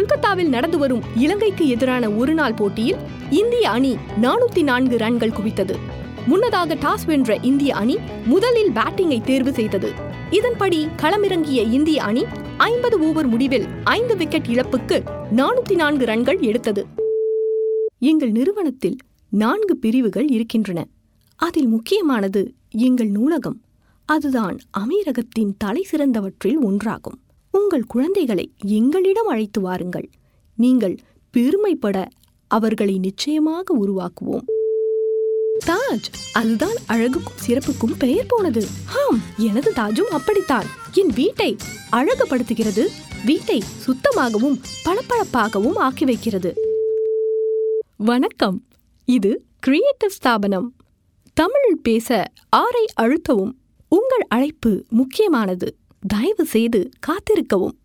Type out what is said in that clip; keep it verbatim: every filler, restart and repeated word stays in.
கொல்கத்தாவில் நடந்து வரும் இலங்கைக்கு எதிரான ஒருநாள் போட்டியில் இந்திய அணி நானூத்தி நான்கு ரன்கள் குவித்தது. முன்னதாக டாஸ் வென்ற இந்திய அணி முதலில் பேட்டிங்கை தேர்வு செய்தது. இதன்படி களமிறங்கிய இந்திய அணி ஐம்பது ஓவர் முடிவில் ஐந்து விக்கெட் இழப்புக்கு நானூத்தி நான்கு ரன்கள் எடுத்தது. எங்கள் நிறுவனத்தில் நான்கு பிரிவுகள் இருக்கின்றன. அதில் முக்கியமானது எங்கள் நூலகம். அதுதான் அமீரகத்தின் தலை சிறந்தவற்றில் ஒன்றாகும். உங்கள் குழந்தைகளை எங்களிடம் அழைத்து வாருங்கள். நீங்கள் பெருமைப்பட அவர்களை நிச்சயமாக உருவாக்குவோம். தாஜ், அதுதான் அழகுக்கும் சிறப்புக்கும் பெயர் போனது. ஆம், எனது தாஜும் அப்படித்தான். என் வீட்டை அழகுபடுத்துகிறது, வீட்டை சுத்தமாகவும் பளபளப்பாகவும் ஆக்கி வைக்கிறது. வணக்கம், இது கிரியேட்டிவ் ஸ்தாபனம். தமிழில் பேச ஆரை அழுத்தவும். உங்கள் அழைப்பு முக்கியமானது. தயவு செய்து காத்திருக்கவும்.